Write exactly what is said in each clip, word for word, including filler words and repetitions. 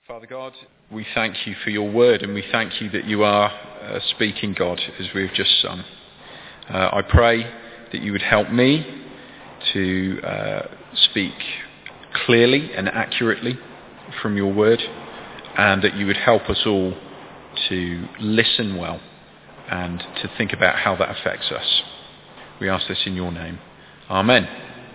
Father God, we thank you for your word, and we thank you that you are uh, speaking, God, as we've just sung. Uh, I pray that you would help me to uh, speak clearly and accurately from your word, and that you would help us all to listen well and to think about how that affects us. We ask this in your name. Amen.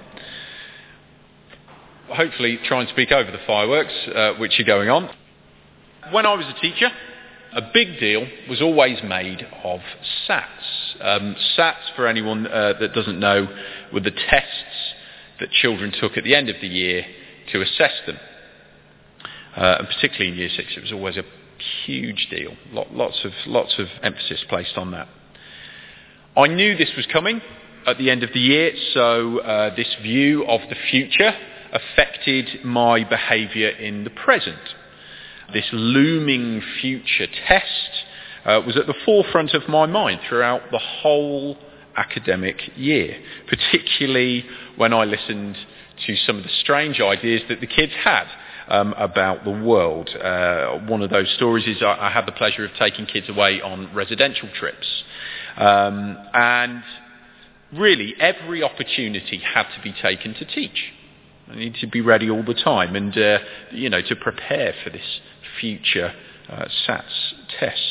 Hopefully try and speak over the fireworks uh, which are going on. When I was a teacher, a big deal was always made of SATs. Um, SATs, for anyone uh, that doesn't know, were the tests that children took at the end of the year to assess them. Uh, and particularly in year six, it was always a huge deal. Lots of, lots of emphasis placed on that. I knew this was coming at the end of the year, so uh, this view of the future affected my behaviour in the present. This looming future test uh, was at the forefront of my mind throughout the whole academic year, particularly when I listened to some of the strange ideas that the kids had um, about the world. Uh, one of those stories is I, I had the pleasure of taking kids away on residential trips. Um, and really, every opportunity had to be taken to teach. I need to be ready all the time and, uh, you know, to prepare for this future uh, SATs test.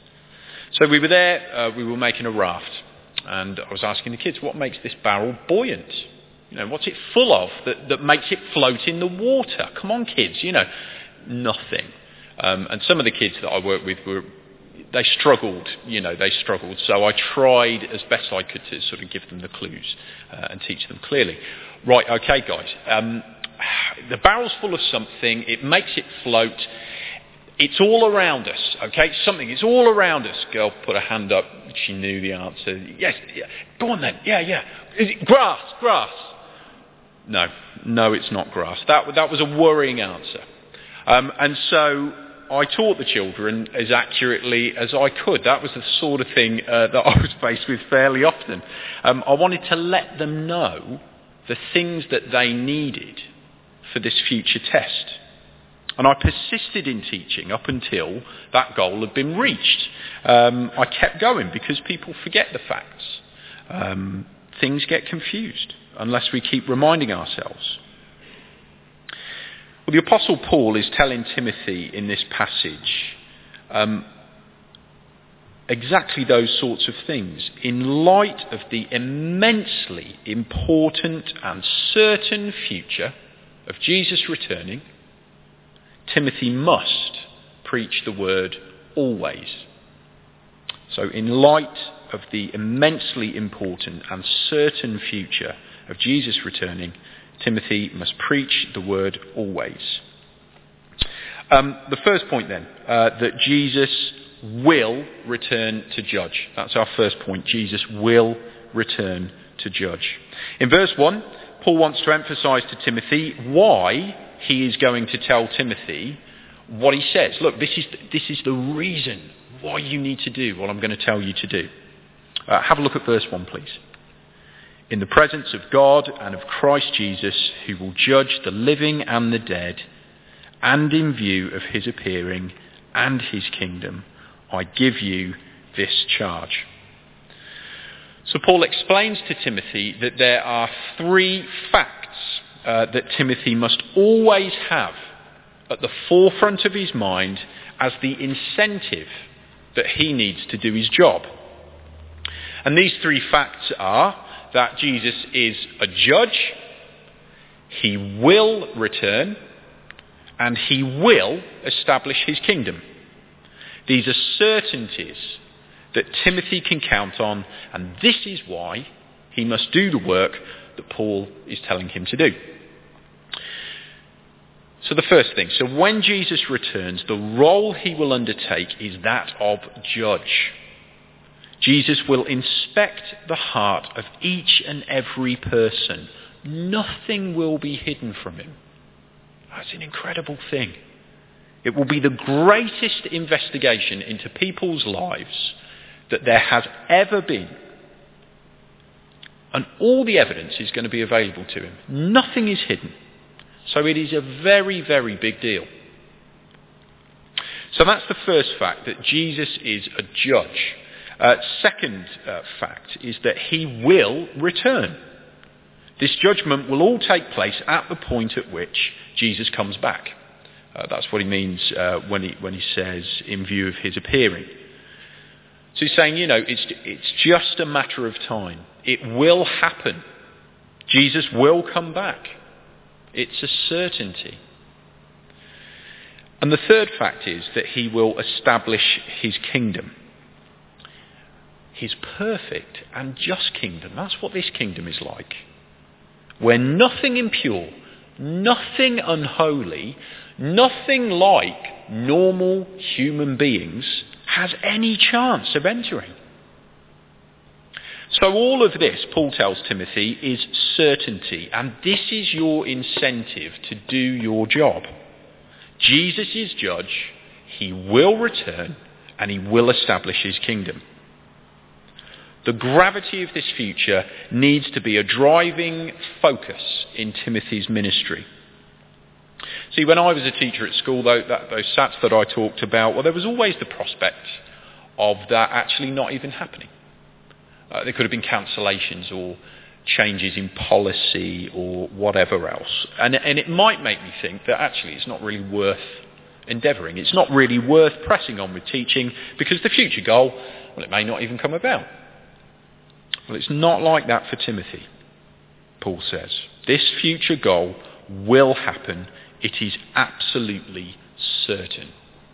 So we were there, uh, we were making a raft, and I was asking the kids, what makes this barrel buoyant? You know, what's it full of that, that makes it float in the water? Come on, kids, you know, nothing. Um, and some of the kids that I worked with were, they struggled, you know, they struggled. So I tried as best I could to sort of give them the clues uh, and teach them clearly. Right, okay, guys. Um, the barrel's full of something. It makes it float. It's all around us, okay? Something. It's all around us. Girl put her hand up. She knew the answer. Yes, yeah. Go on then. Yeah, yeah. Is it grass? Grass. No, no, it's not grass. That that was a worrying answer. Um, and so I taught the children as accurately as I could. That was the sort of thing uh, that I was faced with fairly often. Um, I wanted to let them know the things that they needed for this future test. And I persisted in teaching up until that goal had been reached. Um, I kept going because people forget the facts. Um, things get confused unless we keep reminding ourselves. Well, the Apostle Paul is telling Timothy in this passage um, exactly those sorts of things. In light of the immensely important and certain future of Jesus returning, Timothy must preach the word always. So in light of the immensely important and certain future of Jesus returning, Timothy must preach the word always. Um, the first point then, uh, that Jesus will return to judge. That's our first point. Jesus will return to judge. In verse one, Paul wants to emphasise to Timothy why he is going to tell Timothy what he says. Look, this is this is the reason why you need to do what I'm going to tell you to do. Uh, have a look at verse one, please. In the presence of God and of Christ Jesus, who will judge the living and the dead, and in view of his appearing and his kingdom, I give you this charge. So Paul explains to Timothy that there are three facts uh, that Timothy must always have at the forefront of his mind as the incentive that he needs to do his job. And these three facts are that Jesus is a judge, he will return, and he will establish his kingdom. These are certainties that Timothy can count on, and this is why he must do the work that Paul is telling him to do. So the first thing, so when Jesus returns, the role he will undertake is that of judge. Jesus will inspect the heart of each and every person. Nothing will be hidden from him. That's an incredible thing. It will be the greatest investigation into people's lives that there has ever been. And all the evidence is going to be available to him. Nothing is hidden. So it is a very, very big deal. So that's the first fact, that Jesus is a judge. Uh, second uh, fact is that he will return. This judgment will all take place at the point at which Jesus comes back. Uh, that's what he means uh, when he when he says, in view of his appearing. So he's saying, you know, it's it's just a matter of time. It will happen. Jesus will come back. It's a certainty. And the third fact is that he will establish his kingdom. His perfect and just kingdom. That's what this kingdom is like. Where nothing impure, nothing unholy, nothing like normal human beings has any chance of entering. So all of this, Paul tells Timothy, is certainty, and this is your incentive to do your job. Jesus is judge, he will return, and he will establish his kingdom. The gravity of this future needs to be a driving focus in Timothy's ministry. See, when I was a teacher at school, those, that, those S A Ts that I talked about, well, there was always the prospect of that actually not even happening. Uh, there could have been cancellations or changes in policy or whatever else. And, and it might make me think that actually it's not really worth endeavouring. It's not really worth pressing on with teaching because the future goal, well, it may not even come about. Well, it's not like that for Timothy, Paul says. This future goal will happen. It is absolutely certain.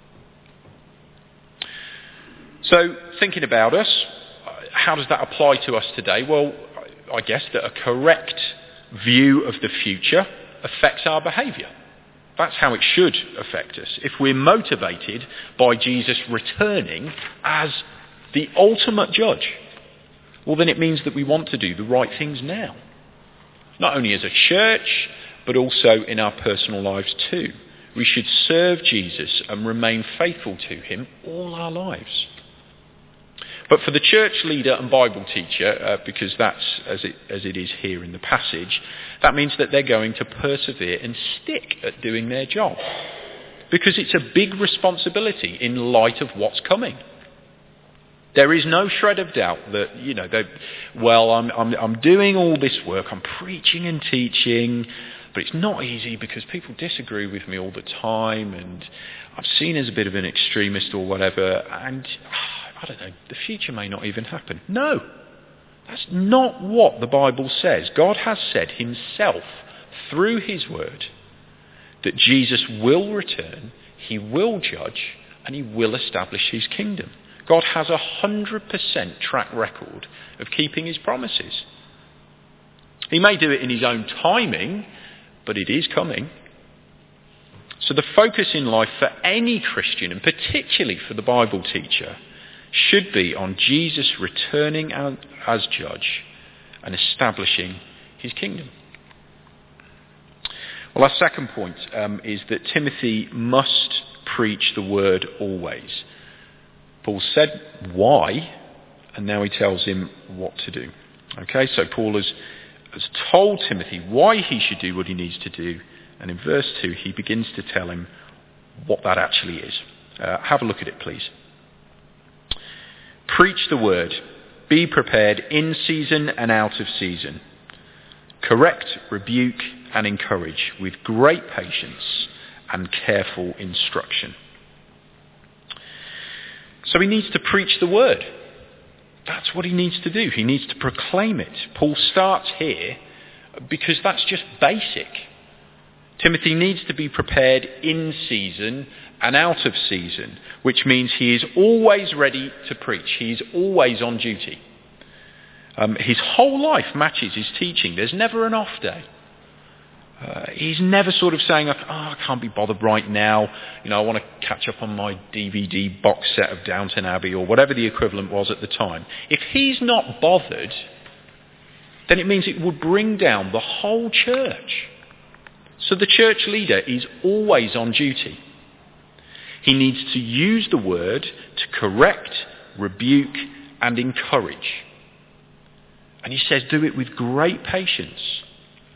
So, thinking about us, how does that apply to us today? Well, I guess that a correct view of the future affects our behaviour. That's how it should affect us. If we're motivated by Jesus returning as the ultimate judge, well, then it means that we want to do the right things now. Not only as a church, but also in our personal lives too. We should serve Jesus and remain faithful to him all our lives. But for the church leader and Bible teacher, uh, because that's as it, as it is here in the passage, that means that they're going to persevere and stick at doing their job. Because it's a big responsibility in light of what's coming. There is no shred of doubt that, you know, well, I'm, I'm, I'm doing all this work, I'm preaching and teaching, but it's not easy because people disagree with me all the time and I'm seen as a bit of an extremist or whatever, and I don't know, the future may not even happen. No, that's not what the Bible says. God has said himself through his word that Jesus will return, he will judge, and he will establish his kingdom. God has a hundred percent track record of keeping his promises. He may do it in his own timing, but it is coming. So the focus in life for any Christian, and particularly for the Bible teacher, should be on Jesus returning as judge and establishing his kingdom. Well, our second point um, is that Timothy must preach the word always. Paul said why, and now he tells him what to do. Okay, so Paul has, has told Timothy why he should do what he needs to do, and in verse two he begins to tell him what that actually is. Uh, have a look at it, please. Preach the word. Be prepared in season and out of season. Correct, rebuke, and encourage with great patience and careful instruction. So he needs to preach the word. That's what he needs to do. He needs to proclaim it. Paul starts here because that's just basic. Timothy needs to be prepared in season and out of season, which means he is always ready to preach. He is always on duty. Um, his whole life matches his teaching. There's never an off day. Uh, he's never sort of saying, oh, I can't be bothered right now. You know, I want to catch up on my D V D box set of Downton Abbey or whatever the equivalent was at the time. If he's not bothered, then it means it would bring down the whole church. So the church leader is always on duty. He needs to use the word to correct, rebuke, and encourage. And he says, do it with great patience.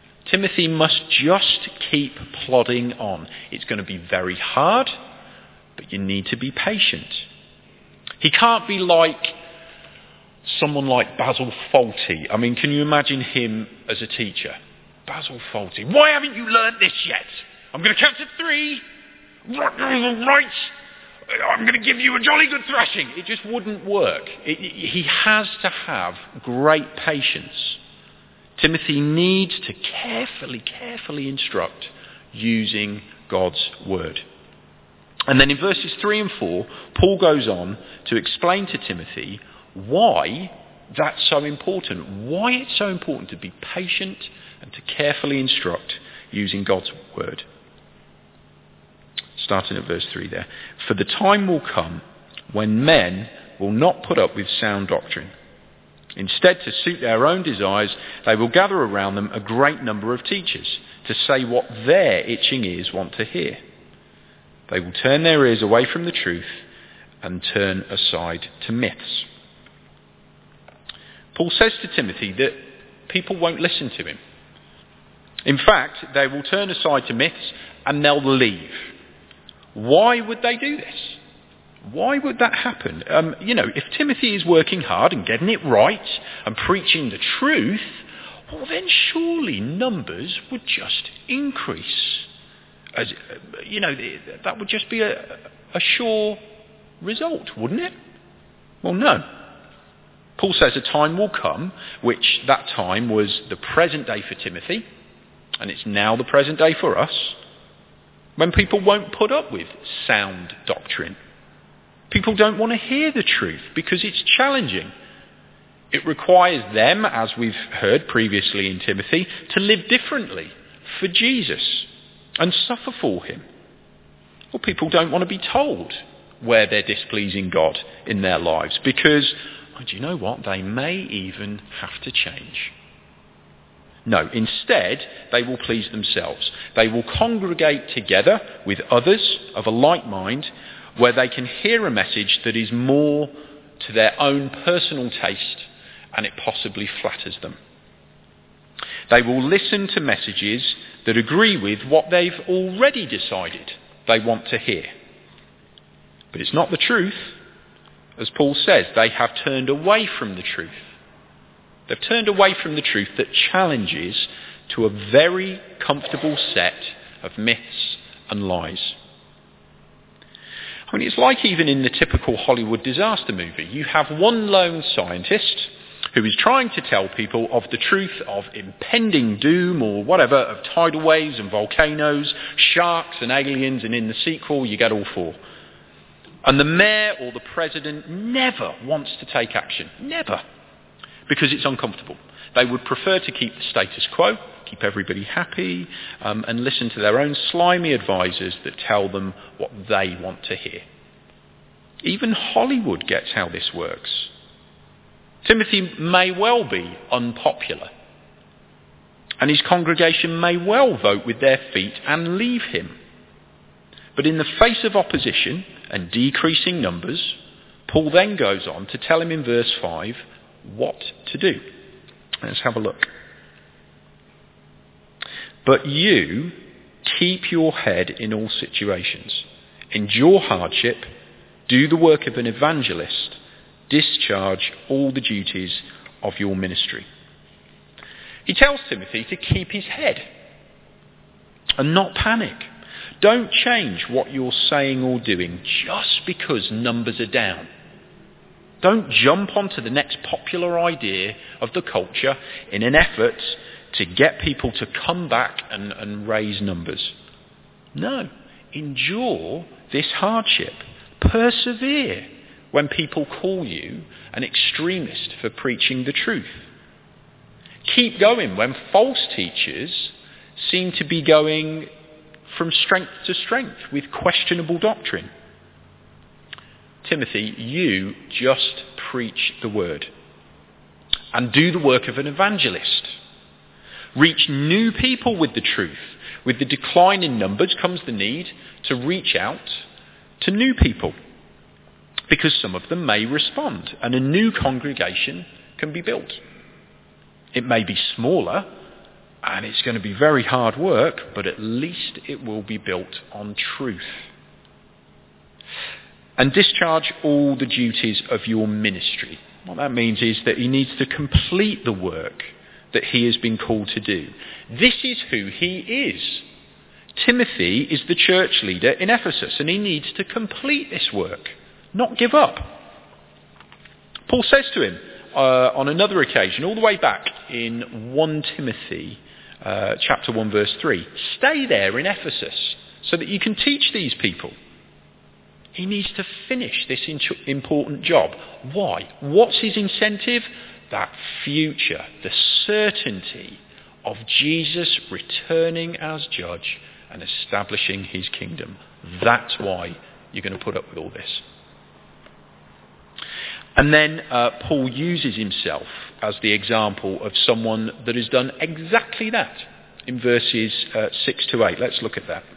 Timothy must just keep plodding on. It's going to be very hard, but you need to be patient. He can't be like someone like Basil Fawlty. I mean, can you imagine him as a teacher? Basil Fawlty. Why haven't you learnt this yet? I'm going to count to three. Right. I'm going to give you a jolly good thrashing. It just wouldn't work. It, he has to have great patience. Timothy needs to carefully, carefully instruct using God's word. And then in verses three and four, Paul goes on to explain to Timothy why that's so important, why it's so important to be patient and to carefully instruct using God's word. Starting at verse three there. For the time will come when men will not put up with sound doctrine. Instead, to suit their own desires, they will gather around them a great number of teachers to say what their itching ears want to hear. They will turn their ears away from the truth and turn aside to myths. Paul says to Timothy that people won't listen to him. In fact, they will turn aside to myths and they'll leave. Why would they do this? Why would that happen? Um, you know, if Timothy is working hard and getting it right and preaching the truth, well then surely numbers would just increase. As, you know, that would just be a, a sure result, wouldn't it? Well, no. Paul says a time will come, which that time was the present day for Timothy, and it's now the present day for us, when people won't put up with sound doctrine. People don't want to hear the truth because it's challenging. It requires them, as we've heard previously in Timothy, to live differently for Jesus and suffer for him. Well, people don't want to be told where they're displeasing God in their lives because, oh, do you know what? They may even have to change. No, instead, they will please themselves. They will congregate together with others of a like mind where they can hear a message that is more to their own personal taste and it possibly flatters them. They will listen to messages that agree with what they've already decided they want to hear. But it's not the truth. As Paul says, they have turned away from the truth. They've turned away from the truth that challenges to a very comfortable set of myths and lies. I mean, it's like even in the typical Hollywood disaster movie. You have one lone scientist who is trying to tell people of the truth of impending doom or whatever, of tidal waves and volcanoes, sharks and aliens, and in the sequel you get all four. And the mayor or the president never wants to take action. Never. Because it's uncomfortable. They would prefer to keep the status quo, keep everybody happy, um, and listen to their own slimy advisors that tell them what they want to hear. Even Hollywood gets how this works. Timothy may well be unpopular, and his congregation may well vote with their feet and leave him. But in the face of opposition and decreasing numbers, Paul then goes on to tell him in verse five what to do. Let's have a look. But you keep your head in all situations. Endure hardship. Do the work of an evangelist. Discharge all the duties of your ministry. He tells Timothy to keep his head and not panic. Don't change what you're saying or doing just because numbers are down. Don't jump onto the next popular idea of the culture in an effort to get people to come back and, and raise numbers. No, endure this hardship. Persevere when people call you an extremist for preaching the truth. Keep going when false teachers seem to be going from strength to strength with questionable doctrine. Timothy, you just preach the word and do the work of an evangelist. Reach new people with the truth. With the decline in numbers comes the need to reach out to new people because some of them may respond and a new congregation can be built. It may be smaller and it's going to be very hard work, but at least it will be built on truth. And discharge all the duties of your ministry. What that means is that he needs to complete the work that he has been called to do. This is who he is. Timothy is the church leader in Ephesus, and he needs to complete this work, not give up. Paul says to him uh, on another occasion, all the way back in First Timothy uh, chapter one verse three, stay there in Ephesus so that you can teach these people. He needs to finish this important job. Why? What's his incentive? That future, the certainty of Jesus returning as judge and establishing his kingdom. That's why you're going to put up with all this. And then uh, Paul uses himself as the example of someone that has done exactly that in verses uh, six to eight. Let's look at that.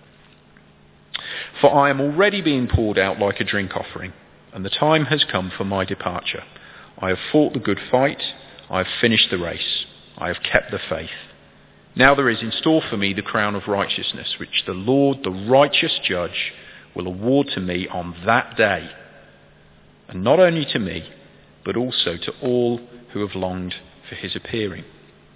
For I am already being poured out like a drink offering, and the time has come for my departure. I have fought the good fight, I have finished the race, I have kept the faith. Now there is in store for me the crown of righteousness, which the Lord, the righteous judge, will award to me on that day. And not only to me, but also to all who have longed for his appearing.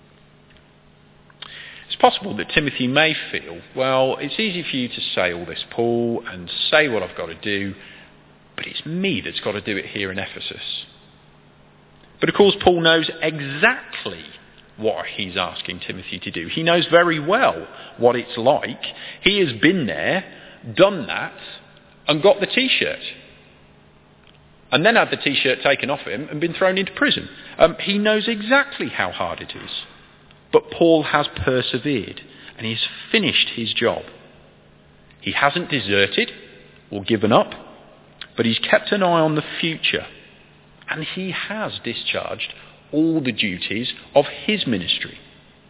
It's possible that Timothy may feel, well, it's easy for you to say all this, Paul, and say what I've got to do, but it's me that's got to do it here in Ephesus. But of course, Paul knows exactly what he's asking Timothy to do. He knows very well what it's like. He has been there, done that, and got the t-shirt. And then had the t-shirt taken off him and been thrown into prison. Um, he knows exactly how hard it is. But Paul has persevered, and he's finished his job. He hasn't deserted or given up, but he's kept an eye on the future, and he has discharged all the duties of his ministry.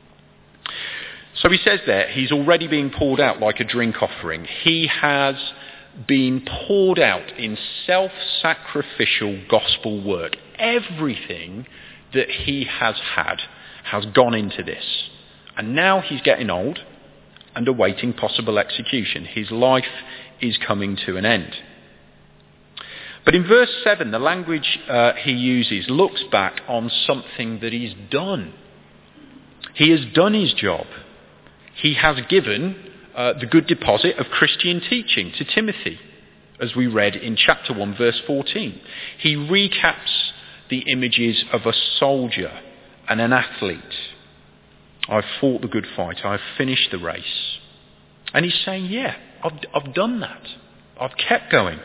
So he says there, he's already being poured out like a drink offering. He has been poured out in self-sacrificial gospel work. Everything that he has had has gone into this. And now he's getting old and awaiting possible execution. His life is coming to an end. But in verse seven, the language uh, he uses looks back on something that he's done. He has done his job. He has given uh, the good deposit of Christian teaching to Timothy, as we read in chapter one, verse fourteen. He recaps the images of a soldier and an athlete. I've fought the good fight. I've finished the race. And he's saying, yeah, I've, I've done that. I've kept going.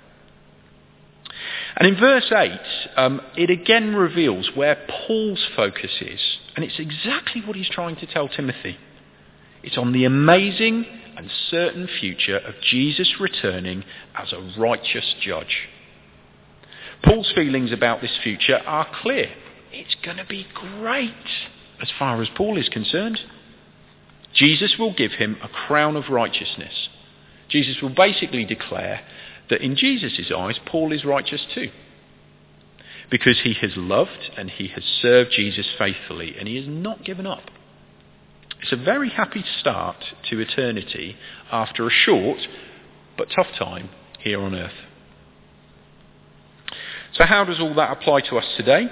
And in verse eight, um, it again reveals where Paul's focus is. And it's exactly what he's trying to tell Timothy. It's on the amazing and certain future of Jesus returning as a righteous judge. Paul's feelings about this future are clear. It's going to be great as far as Paul is concerned. Jesus will give him a crown of righteousness. Jesus will basically declare that in Jesus' eyes, Paul is righteous too. Because he has loved and he has served Jesus faithfully, and he has not given up. It's a very happy start to eternity after a short but tough time here on earth. So how does all that apply to us today?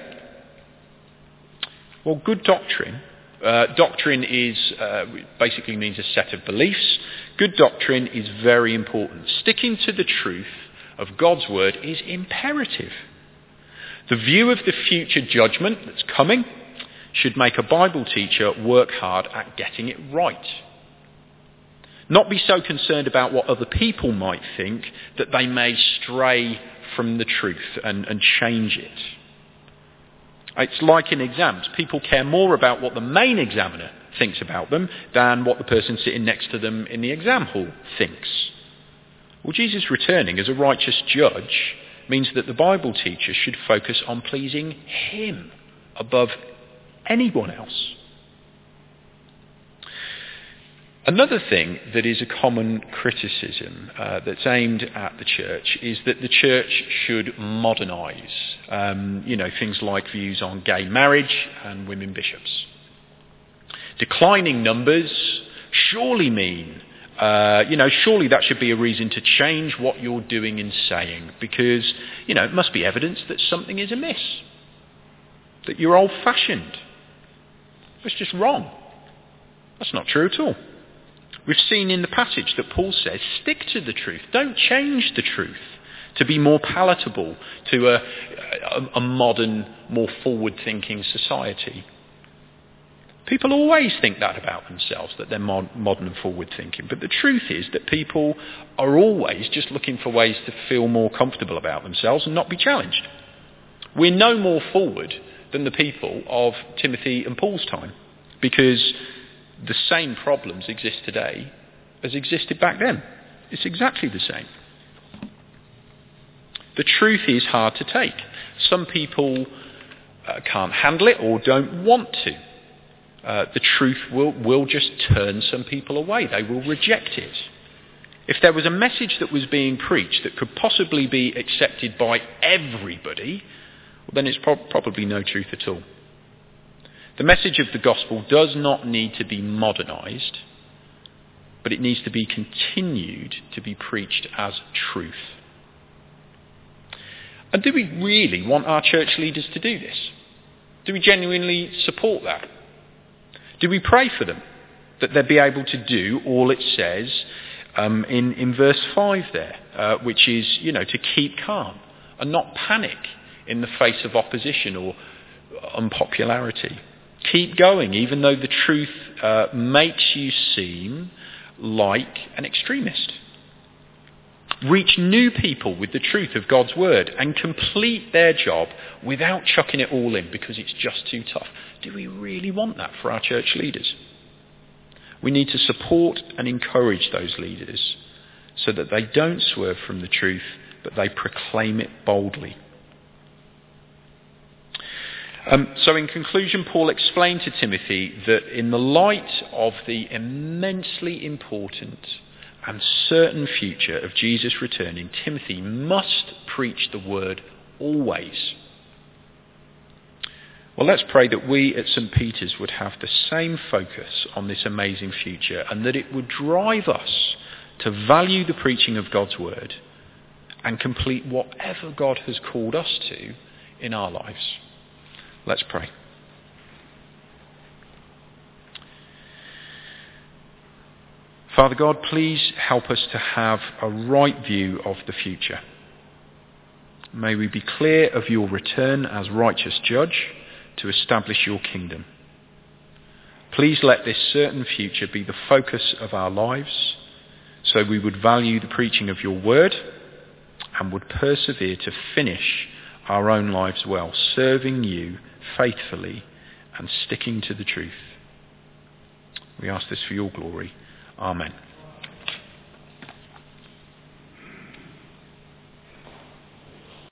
Well, good doctrine. Uh, doctrine is uh, basically means a set of beliefs. Good doctrine is very important. Sticking to the truth of God's word is imperative. The view of the future judgment that's coming should make a Bible teacher work hard at getting it right. Not be so concerned about what other people might think that they may stray from the truth and, and change it. It's like in exams. People care more about what the main examiner thinks about them than what the person sitting next to them in the exam hall thinks. Well, Jesus returning as a righteous judge means that the Bible teacher should focus on pleasing him above anyone else. Another thing that is a common criticism uh, that's aimed at the church is that the church should modernise, um, you know, things like views on gay marriage and women bishops. Declining numbers surely mean Uh, you know, surely that should be a reason to change what you're doing and saying, because, you know, it must be evidence that something is amiss, that you're old-fashioned. It's just wrong. That's not true at all. We've seen in the passage that Paul says, stick to the truth. Don't change the truth to be more palatable to a, a, a modern, more forward-thinking society. People always think that about themselves, that they're mod- modern and forward-thinking. But the truth is that people are always just looking for ways to feel more comfortable about themselves and not be challenged. We're no more forward than the people of Timothy and Paul's time, because the same problems exist today as existed back then. It's exactly the same. The truth is hard to take. Some people uh, can't handle it or don't want to. Uh, the truth will, will just turn some people away. They will reject it. If there was a message that was being preached that could possibly be accepted by everybody, well, then it's pro- probably no truth at all. The message of the gospel does not need to be modernised, but it needs to be continued to be preached as truth. And do we really want our church leaders to do this? Do we genuinely support that? Do we pray for them, that they'll be able to do all it says um, in, in verse five there, uh, which is, you know, to keep calm and not panic in the face of opposition or unpopularity. Keep going, even though the truth uh, makes you seem like an extremist. Reach new people with the truth of God's word and complete their job without chucking it all in because it's just too tough. Do we really want that for our church leaders? We need to support and encourage those leaders so that they don't swerve from the truth, but they proclaim it boldly. Um, so in conclusion, Paul explained to Timothy that in the light of the immensely important and certain future of Jesus returning, Timothy must preach the word always. Well, let's pray that we at St Peter's would have the same focus on this amazing future, and that it would drive us to value the preaching of God's word and complete whatever God has called us to in our lives. Let's pray. Father God, please help us to have a right view of the future. May we be clear of your return as righteous judge to establish your kingdom. Please let this certain future be the focus of our lives, so we would value the preaching of your word and would persevere to finish our own lives well, serving you faithfully and sticking to the truth. We ask this for your glory. Amen.